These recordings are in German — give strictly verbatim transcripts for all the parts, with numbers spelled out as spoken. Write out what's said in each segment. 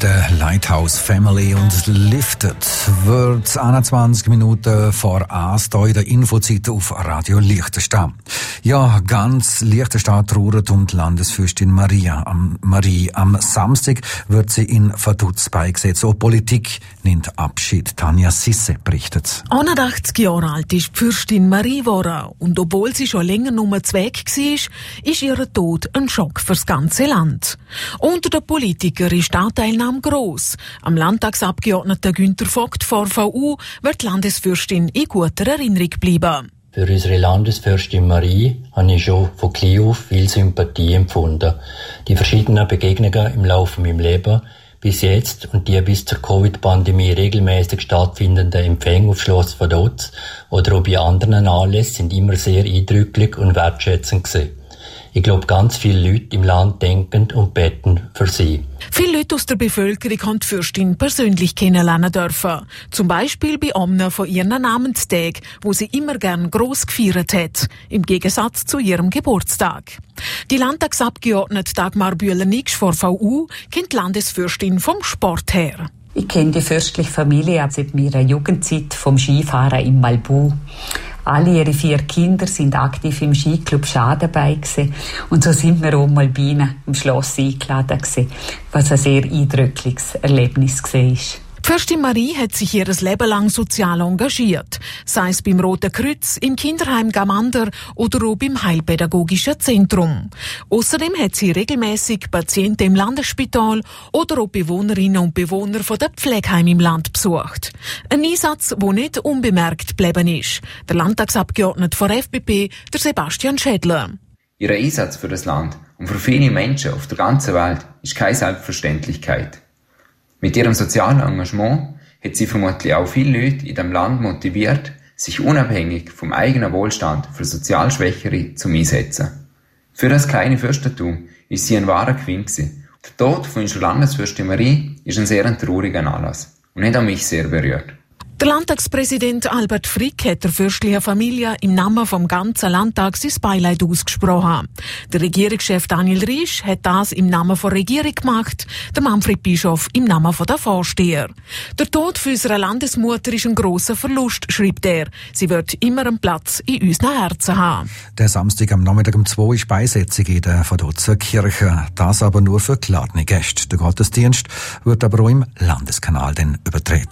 mit der Lighthouse Family und Lifted wird einundzwanzig Minuten vor eins hier in der Infozeit auf Radio Liechtenstein. Ja, ganz Liechtenstein trauert um die Landesfürstin Maria. Am, Marie. Am Samstag wird sie in Vaduz beigesetzt. Auch Politik nimmt Abschied. Tanja Sisse berichtet. einundachtzig Jahre alt ist die Fürstin Marie geworden. Und obwohl sie schon länger nur Zweck war, ist ihr Tod ein Schock fürs ganze Land. Unter den Politikern ist die Anteilnahme gross. Am Landtagsabgeordneten Günther Vogt von V U wird die Landesfürstin in guter Erinnerung bleiben. Für unsere Landesfürstin Marie habe ich schon von klein auf viel Sympathie empfunden. Die verschiedenen Begegnungen im Laufe meines Lebens bis jetzt und die bis zur Covid-Pandemie regelmäßig stattfindenden Empfänge auf Schloss Vaduz oder auch bei anderen Anlässen sind immer sehr eindrücklich und wertschätzend gewesen. Ich glaube, ganz viele Leute im Land denken und beten für sie. Viele Leute aus der Bevölkerung haben die Fürstin persönlich kennenlernen dürfen. Zum Beispiel bei einem von ihren Namenstagen, wo sie immer gern gross gefeiert hat. Im Gegensatz zu ihrem Geburtstag. Die Landtagsabgeordnete Dagmar Bühler-Nigsch von V U kennt die Landesfürstin vom Sport her. Ich kenne die fürstliche Familie seit meiner Jugendzeit vom Skifahren im Malbu. Alle ihre vier Kinder sind aktiv im Skiclub Schad dabei gewesen. Und so sind wir auch mal bei ihnen im Schloss eingeladen gewesen, was ein sehr eindrückliches Erlebnis war. Die Fürstin Marie hat sich ihr Leben lang sozial engagiert, sei es beim Roten Kreuz, im Kinderheim Gamander oder auch beim Heilpädagogischen Zentrum. Außerdem hat sie regelmäßig Patienten im Landesspital oder auch Bewohnerinnen und Bewohner von der Pflegeheim im Land besucht. Ein Einsatz, der nicht unbemerkt geblieben ist. Der Landtagsabgeordnete von F B P, der Sebastian Schädler. Ihr Einsatz für das Land und für viele Menschen auf der ganzen Welt ist keine Selbstverständlichkeit. Mit ihrem sozialen Engagement hat sie vermutlich auch viele Leute in diesem Land motiviert, sich unabhängig vom eigenen Wohlstand für sozial Schwächere zu einsetzen. Für das kleine Fürstentum ist sie ein wahrer Gewinn gewesen. Der Tod von unserer Landesfürstin Marie ist ein sehr trauriger Anlass und hat auch mich sehr berührt. Der Landtagspräsident Albert Frick hat der fürstlichen Familie im Namen vom ganzen Landtag sein Beileid ausgesprochen. Der Regierungschef Daniel Riesch hat das im Namen der Regierung gemacht, der Manfred Bischof im Namen der Vorsteher. Der Tod für unsere Landesmutter ist ein grosser Verlust, schreibt er. Sie wird immer einen Platz in unseren Herzen haben. Der Samstag am Nachmittag um zwei ist Beisetzung in der Vaduzer Kirche. Das aber nur für geladene Gäste. Der Gottesdienst wird aber auch im Landeskanal dann übertragen.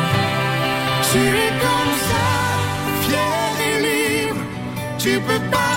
Tu es comme ça, fier et libre, tu peux pas